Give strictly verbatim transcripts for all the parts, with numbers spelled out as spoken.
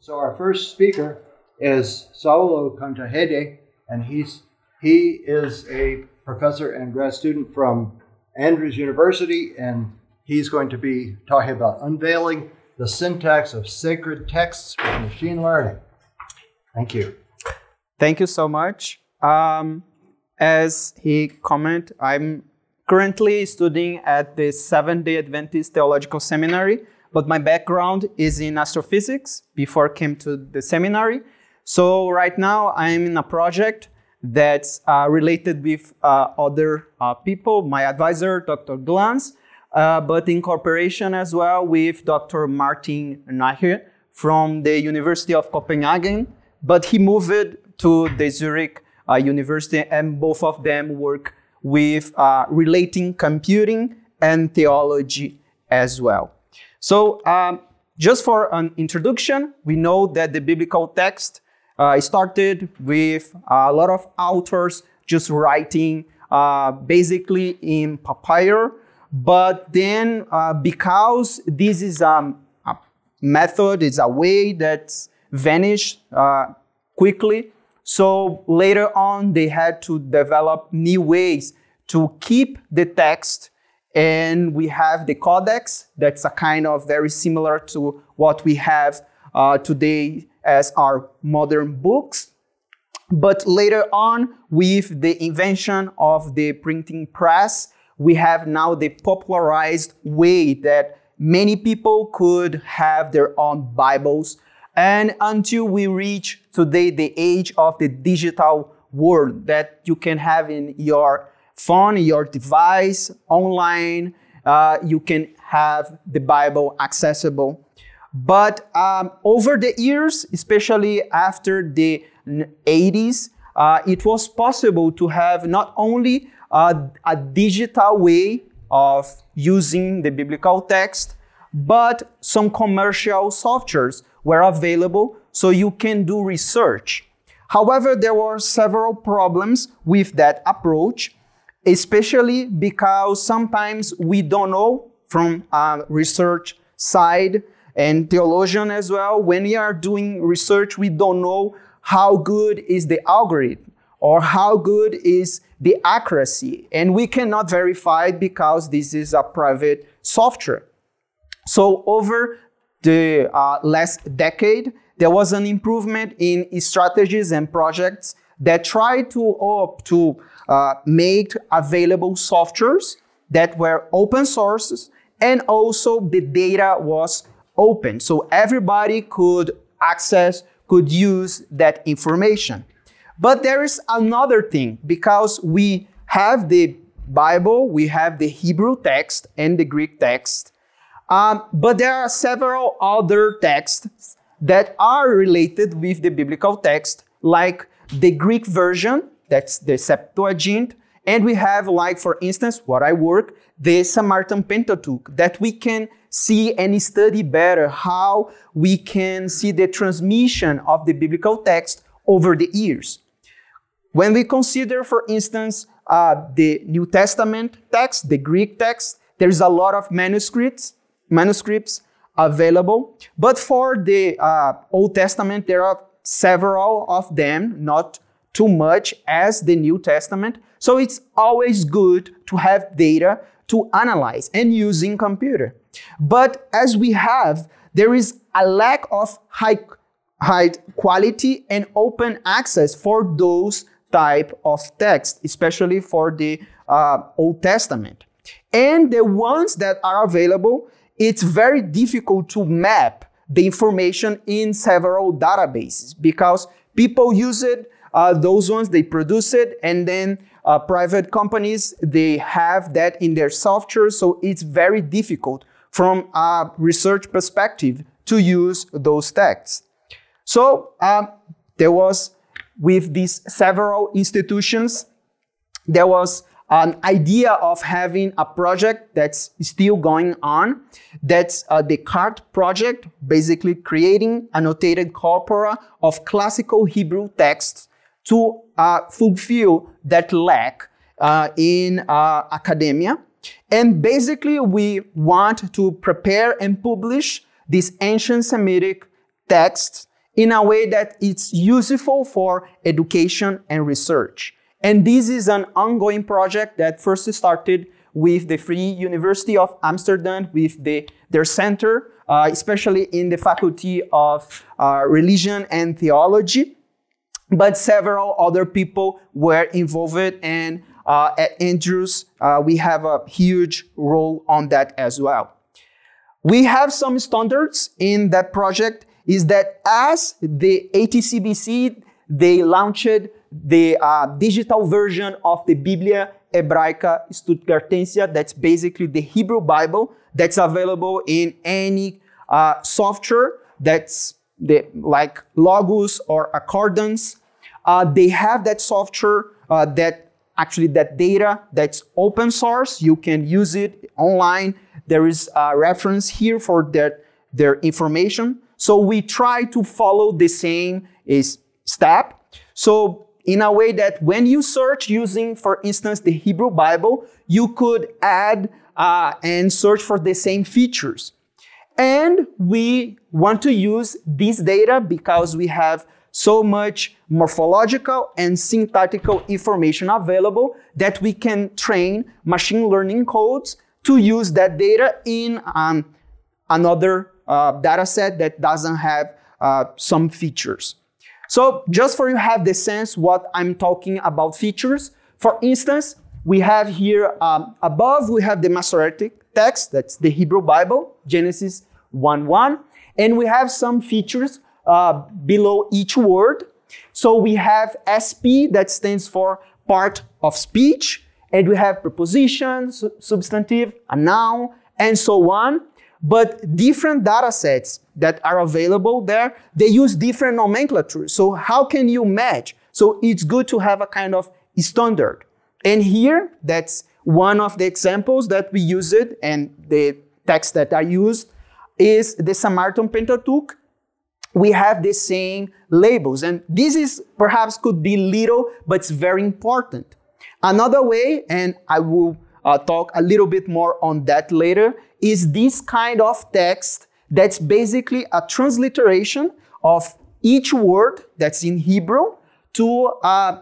So our first speaker is Saulo Cantahede, and he's he is a professor and grad student from Andrews University, and he's going to be talking about unveiling the syntax of sacred texts with machine learning. Thank you. Thank you so much. Um, as he commented, I'm currently studying at the Seventh-day Adventist Theological Seminary, but my background is in astrophysics before I came to the seminary. So right now I'm in a project that's uh, related with uh, other uh, people, my advisor, Doctor Glans, uh, but in cooperation as well with Doctor Martin Nacher from the University of Copenhagen. But he moved to the Zurich uh, University, and both of them work with uh, relating computing and theology as well. So um, just for an introduction, we know that the biblical text uh, started with a lot of authors just writing uh, basically in papyrus, but then uh, because this is um, a method, it's a way that's vanished uh, quickly, so later on they had to develop new ways to keep the text. And we have the Codex, that's a kind of very similar to what we have uh, today as our modern books. But later on, with the invention of the printing press, we have now the popularized way that many people could have their own Bibles. And until we reach today the age of the digital world that you can have in your phone, your device, online, uh, you can have the Bible accessible. But um, over the years, especially after the eighties, uh, it was possible to have not only uh, a digital way of using the biblical text, but some commercial softwares were available so you can do research. However, there were several problems with that approach, especially because sometimes we don't know from a research side and theologian as well. When we are doing research, we don't know how good is the algorithm or how good is the accuracy. And we cannot verify it because this is a private software. So over the uh, last decade, there was an improvement in strategies and projects that try to, uh, to uh, make available softwares that were open sources, and also the data was open. So everybody could access, could use that information. But there is another thing, because we have the Bible, we have the Hebrew text and the Greek text, um, but there are several other texts that are related with the biblical text, like the Greek version, that's the Septuagint, and we have, like, for instance, what I work, the Samaritan Pentateuch, that we can see and study better how we can see the transmission of the biblical text over the years. When we consider, for instance, uh, the New Testament text, the Greek text, there's a lot of manuscripts, manuscripts available, but for the uh, Old Testament, there are several of them, not too much as the New Testament. So it's always good to have data to analyze and using computer. But as we have, there is a lack of high, high quality and open access for those type of text, especially for the uh, Old Testament. And the ones that are available, it's very difficult to map the information in several databases because people use it, uh, those ones, they produce it, and then uh, private companies, they have that in their software, so it's very difficult from a research perspective to use those texts. So um, there was, with these several institutions, there was an idea of having a project that's still going on. That's uh, the CART project, basically creating annotated corpora of classical Hebrew texts to uh, fulfill that lack uh, in uh, academia. And basically, we want to prepare and publish these ancient Semitic texts in a way that it's useful for education and research. And this is an ongoing project that first started with the Free University of Amsterdam, with the, their center, uh, especially in the Faculty of uh, Religion and Theology. But several other people were involved, and uh, at Andrews, uh, we have a huge role on that as well. We have some standards in that project, is that as the A T C B C, they launched the uh, digital version of the Biblia Hebraica Stuttgartensia, that's basically the Hebrew Bible that's available in any uh, software that's the, like Logos or Accordance. Uh, they have that software, uh, that actually that data that's open source. You can use it online. There is a reference here for that, their information. So we try to follow the same is step. So in a way that when you search using, for instance, the Hebrew Bible, you could add uh, and search for the same features. And we want to use this data because we have so much morphological and syntactical information available that we can train machine learning codes to use that data in um, another uh, data set that doesn't have uh, some features. So just for you have the sense what I'm talking about features, for instance, we have here um, above, we have the Masoretic text, that's the Hebrew Bible, Genesis one one, and we have some features uh, below each word. So we have S P, that stands for part of speech, and we have preposition, su- substantive, a noun, and so on. But different data sets that are available there, they use different nomenclature. So how can you match? So it's good to have a kind of standard. And here, that's one of the examples that we use it, and the texts that are used is the Samaritan Pentateuch. We have the same labels, and this is perhaps could be little, but it's very important. Another way, and I will uh, talk a little bit more on that later, is this kind of text that's basically a transliteration of each word that's in Hebrew to uh,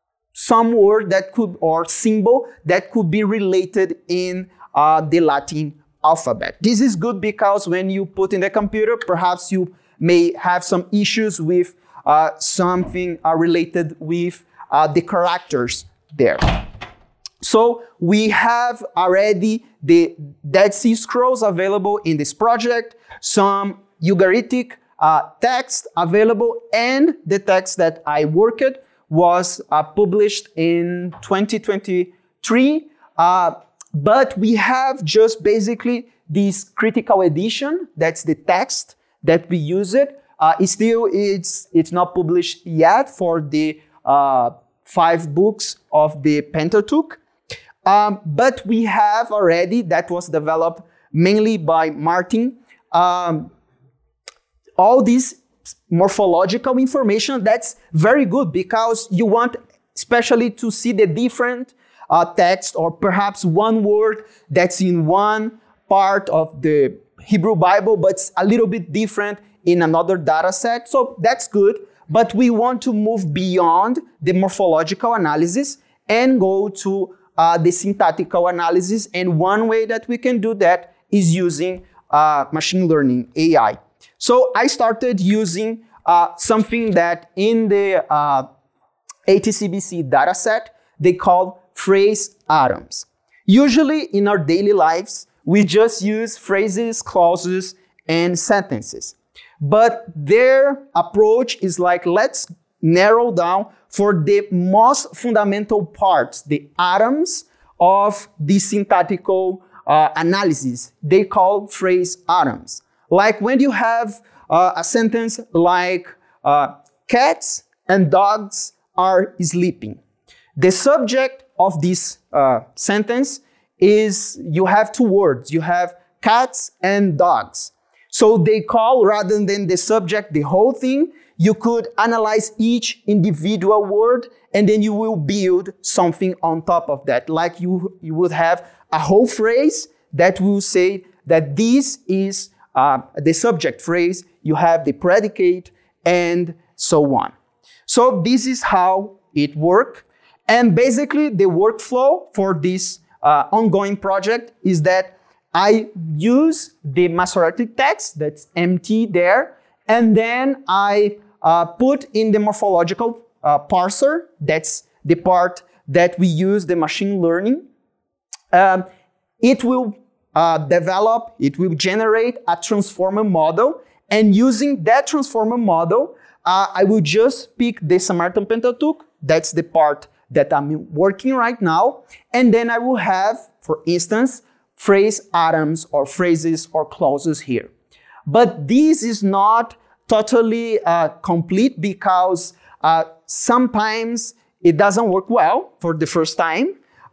some word that could, or symbol that could be related in uh, the Latin alphabet. This is good because when you put in the computer, perhaps you may have some issues with uh, something uh, related with uh, the characters there. So we have already the Dead Sea Scrolls available in this project, some Ugaritic uh, text available, and the text that I worked was uh, published in twenty twenty-three. Uh, but we have just basically this critical edition, that's the text that we use it. Uh, it's still, it's, it's not published yet for the uh, five books of the Pentateuch. Um, but we have already, that was developed mainly by Martin, um, all this morphological information. That's very good because you want especially to see the different uh, text, or perhaps one word that's in one part of the Hebrew Bible, but it's a little bit different in another data set. So that's good, but we want to move beyond the morphological analysis and go to uh, the syntactical analysis. And one way that we can do that is using uh, machine learning, A I. So I started using uh, something that in the uh, A T C B C dataset, they call phrase atoms. Usually in our daily lives, we just use phrases, clauses, and sentences. But their approach is like, let's narrow down for the most fundamental parts, the atoms of the syntactical uh, analysis. They call phrase atoms. Like when you have uh, a sentence like, uh, cats and dogs are sleeping. The subject of this uh, sentence is, you have two words. You have cats and dogs. So they call, rather than the subject, the whole thing. You could analyze each individual word, and then you will build something on top of that. Like you, you would have a whole phrase that will say that this is uh, the subject phrase. You have the predicate and so on. So this is how it works. And basically the workflow for this uh, ongoing project is that I use the Masorati text that's empty there, and then I uh, put in the morphological uh, parser, that's the part that we use the machine learning. Um, it will uh, develop, it will generate a transformer model, and using that transformer model, uh, I will just pick the Samaritan Pentateuch, that's the part that I'm working right now, and then I will have, for instance, phrase atoms or phrases or clauses here. But this is not totally uh, complete because uh, sometimes it doesn't work well for the first time.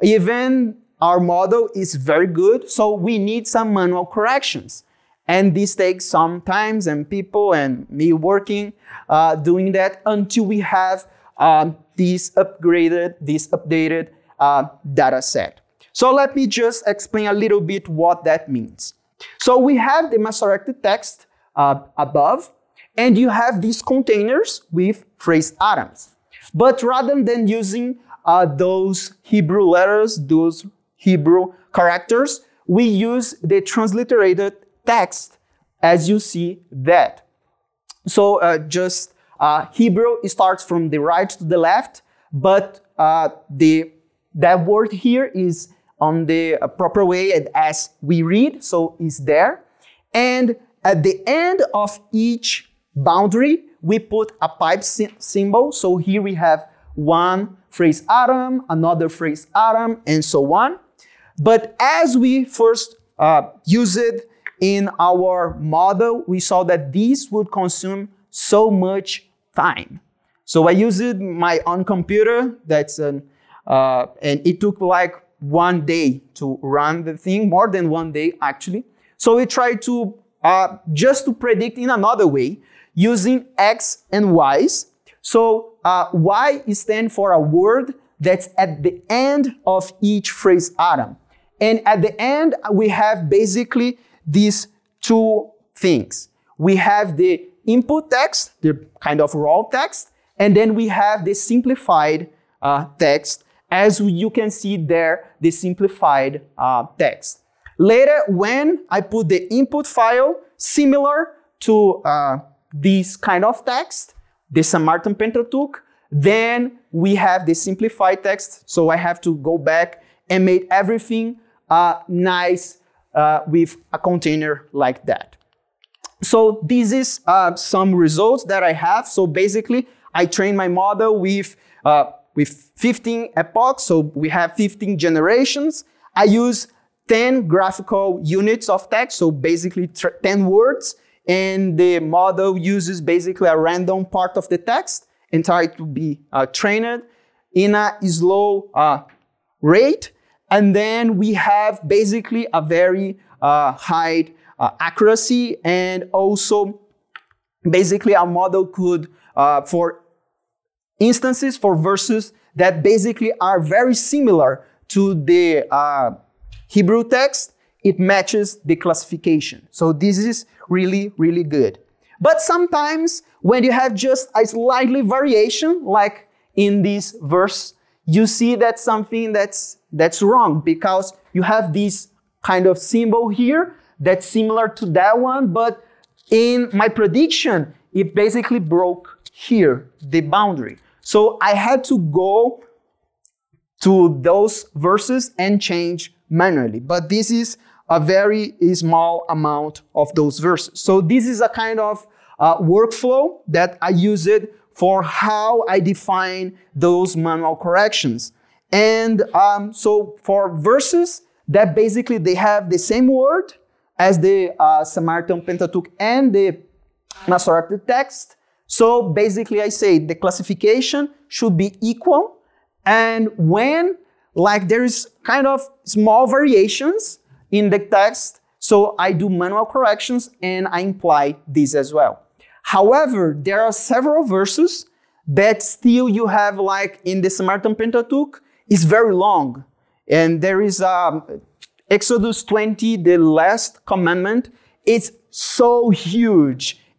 Even our model is very good, so we need some manual corrections. And this takes some time and people and me working, uh, doing that until we have um, this upgraded, this updated uh, data set. So let me just explain a little bit what that means. So we have the Masorati text uh, above, and you have these containers with phrase atoms. But rather than using uh, those Hebrew letters, those Hebrew characters, we use the transliterated text, as you see that. So uh, just uh, Hebrew starts from the right to the left, but uh, the that word here is on the uh, proper way and as we read, so it's there. And at the end of each boundary, we put a pipe sy- symbol. So here we have one phrase atom, another phrase atom, and so on. But as we first uh, use it in our model, we saw that this would consume so much time. So I used my own computer, that's an, uh, and it took like one day to run the thing, more than one day actually. So we tried to, uh, just to predict in another way, using X and Y's. So uh, Y stands for a word that's at the end of each phrase atom. And at the end, we have basically these two things. We have the input text, the kind of raw text, and then we have the simplified uh, text. As you can see there, the simplified uh, text. Later, when I put the input file similar to uh, this kind of text, the Samaritan Pentateuch, then we have the simplified text. So I have to go back and make everything uh, nice uh, with a container like that. So this is uh, some results that I have. So basically, I trained my model with uh, with fifteen epochs, so we have fifteen generations. I use ten graphical units of text, so basically ten words, and the model uses basically a random part of the text and try to be uh, trained in a slow uh, rate. And then we have basically a very uh, high uh, accuracy, and also basically our model could, uh, for instances, for verses that basically are very similar to the uh, Hebrew text, it matches the classification. So this is really, really good. But sometimes when you have just a slightly variation, like in this verse, you see that something that's that's wrong, because you have this kind of symbol here that's similar to that one, but in my prediction, it basically broke here, the boundary. So I had to go to those verses and change manually. But this is a very small amount of those verses. So this is a kind of uh, workflow that I use it for how I define those manual corrections. And um, so for verses that basically they have the same word as the uh, Samaritan Pentateuch and the Masorati text. So basically I say the classification should be equal. And when like there is kind of small variations in the text, so I do manual corrections and I imply this as well. However, there are several verses that still you have, like in the Samaritan Pentateuch, is very long. And there is um, Exodus twenty, the last commandment. It's so huge.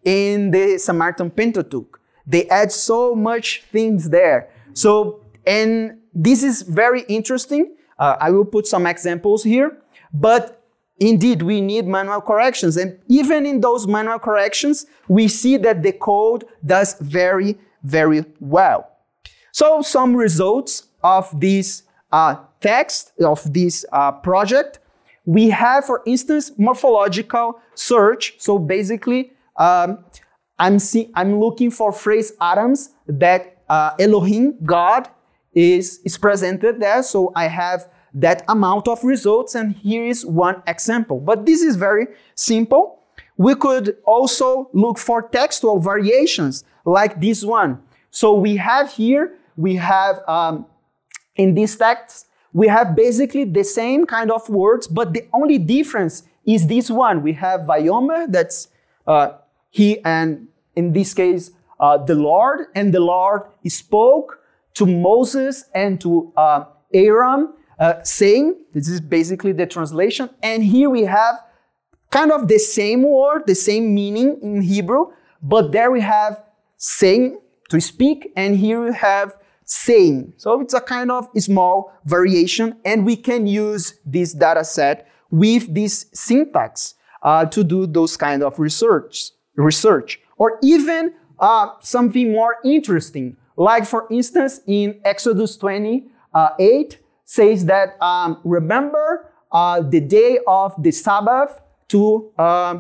in the Samaritan Pentateuch. They add so much things there. So, and this is very interesting. Uh, I will put some examples here, but indeed, we need manual corrections. And even in those manual corrections, we see that the code does very, very well. So some results of this uh, text, of this uh, project, we have, for instance, morphological search. So basically, um, I'm, see, I'm looking for phrase atoms that uh, Elohim, God, is, is presented there. So I have that amount of results, and here is one example. But this is very simple. We could also look for textual variations like this one. So we have here, we have um, in this text, we have basically the same kind of words, but the only difference is this one. We have Vayomer, that's uh, he, and in this case, uh, the Lord, and the Lord spoke to Moses and to uh, Aaron, Uh, saying, this is basically the translation, and here we have kind of the same word, the same meaning in Hebrew, but there we have saying, to speak, and here we have saying. So it's a kind of small variation, and we can use this data set with this syntax uh, to do those kind of research, research. Or even uh, something more interesting, like for instance, in Exodus twenty-eight, says that um, remember uh, the day of the Sabbath to, uh,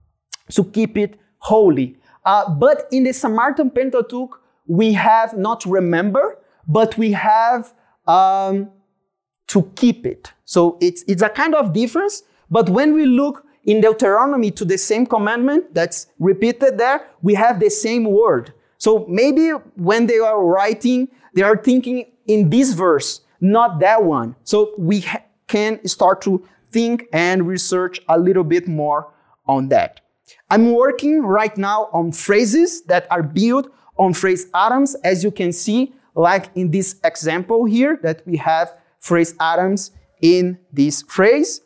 to keep it holy. Uh, but in the Samaritan Pentateuch, we have not remember, but we have um, to keep it. So it's, it's a kind of difference, but when we look in Deuteronomy to the same commandment that's repeated there, we have the same word. So maybe when they are writing, they are thinking in this verse, not that one. So we ha- can start to think and research a little bit more on that. I'm working right now on phrases that are built on phrase atoms, as you can see, like in this example here, that we have phrase atoms in this phrase.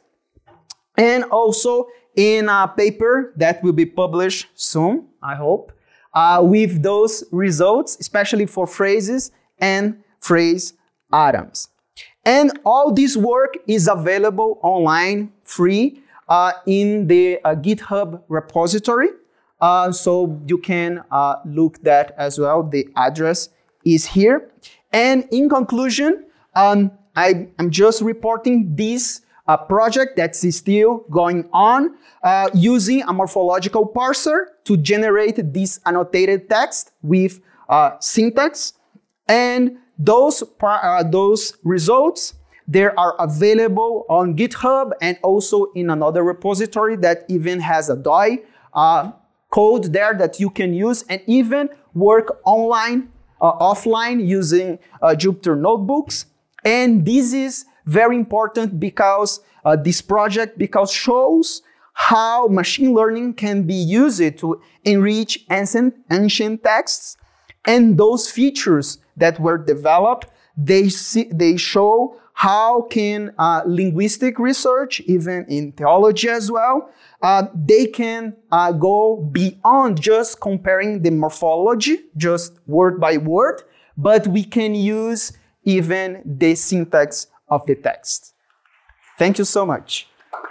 And also in a paper that will be published soon, I hope, uh, with those results, especially for phrases and phrase atoms. And all this work is available online, free, uh, in the uh, GitHub repository. Uh, so you can uh, look that as well. The address is here. And in conclusion, um, I, I'm just reporting this uh, project that's still going on, uh, using a morphological parser to generate this annotated text with uh, syntax. And Those, uh, those results, they are available on GitHub and also in another repository that even has a D O I uh, code there that you can use and even work online, uh, offline using uh, Jupyter Notebooks. And this is very important because uh, this project because shows how machine learning can be used to enrich ancient, ancient texts. And those features that were developed, they see, they show how can uh, linguistic research, even in theology as well, uh, they can uh, go beyond just comparing the morphology, just word by word, but we can use even the syntax of the text. Thank you so much.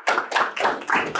Thank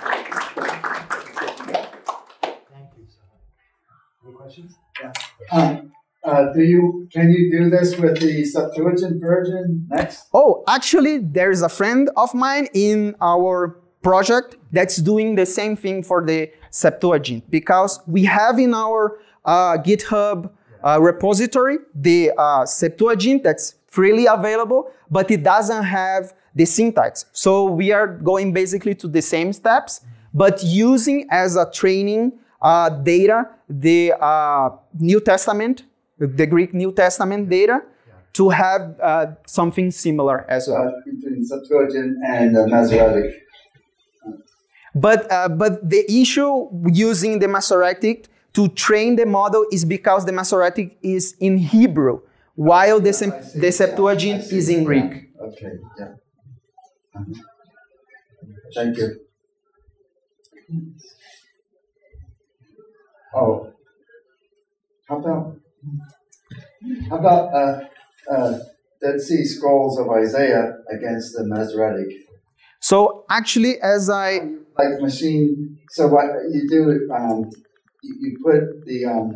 you so much. Any questions? Yeah. Um, uh, do you can you do this with the Septuagint version next? Oh, actually, there is a friend of mine in our project that's doing the same thing for the Septuagint, because we have in our uh, GitHub uh, repository the uh, Septuagint that's freely available, but it doesn't have the syntax. So we are going basically to the same steps, but using as a training uh, data the uh, New Testament, the Greek New Testament data, yeah, to have uh, something similar as well. Uh, between Septuagint and uh, Masoretic. But uh, but the issue using the Masoretic to train the model is because the Masoretic is in Hebrew, while the, yeah, the Septuagint yeah, is in Greek. Yeah. Okay, yeah. Uh-huh. Thank you. Oh, how about how about uh, uh, Dead Sea Scrolls of Isaiah against the Masoretic? So actually, as I Like machine. So what you do? Um, you, you put the. Um,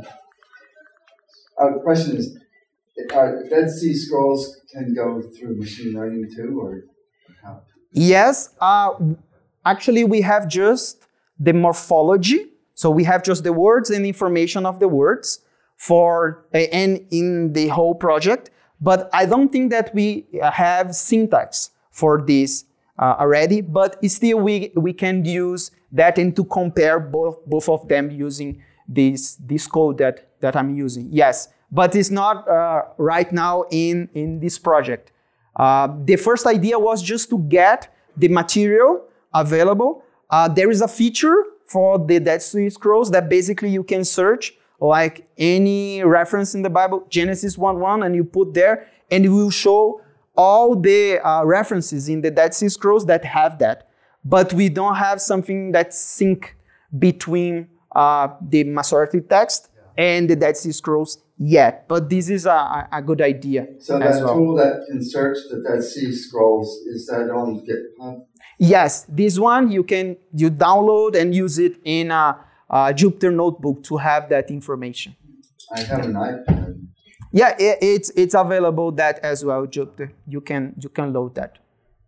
our question is: Are Dead Sea Scrolls can go through machine learning too, or how? yes, uh, actually we have just the morphology. So we have just the words and information of the words for and in the whole project. But I don't think that we have syntax for this uh, already. But still, we we can use that and to compare both both of them using this this code that that I'm using. Yes, but it's not uh, right now in in this project. Uh, the first idea was just to get the material available. Uh, there is a feature for the Dead Sea Scrolls that basically you can search like any reference in the Bible, Genesis one one, and you put there, and it will show all the uh, references in the Dead Sea Scrolls that have that. But we don't have something that sync between uh, the Masoretic text and the Dead Sea Scrolls yet. But this is a, a good idea. So as that well. tool that can search the Dead Sea Scrolls, is that on GitHub? Yes, this one you can you download and use it in a, a Jupyter Notebook to have that information. I have an iPad. Yeah, it, it's it's available that as well, Jupyter. You can you can load that.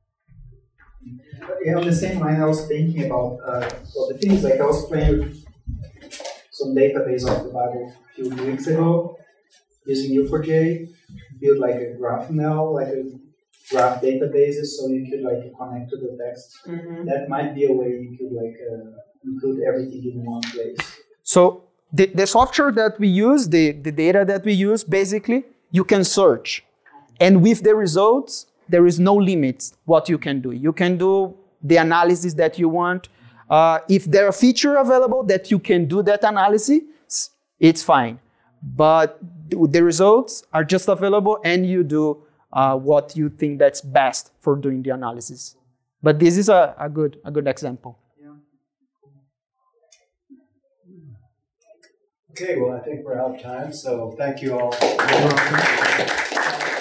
Yeah, on the same line, I was thinking about uh, well, the things like I was playing with some database of the Bible a few weeks ago using U four J, build like a GraphML, like a graph databases, so you could like connect to the text. Mm-hmm. That might be a way you could like uh, include everything in one place. So the, the software that we use, the, the data that we use, basically you can search, and with the results there is no limits what you can do. You can do the analysis that you want. Uh, if there are feature available that you can do that analysis, it's fine. But the results are just available, and you do uh, what you think that's best for doing the analysis. But this is a, a good a good example. Yeah. Okay, well, I think we're out of time, so thank you all.